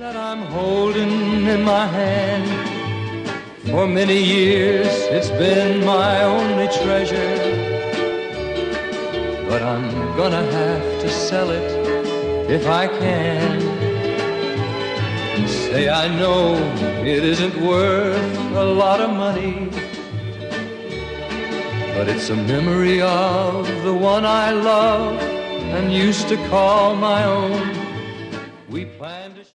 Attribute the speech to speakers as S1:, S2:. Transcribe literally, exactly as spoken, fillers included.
S1: that I'm holding in my hand. For many years it's been my only treasure, but I'm gonna have to sell it if I can. Say I know it isn't worth a lot of money, but it's a memory of the one I love and used to call my own. We planned to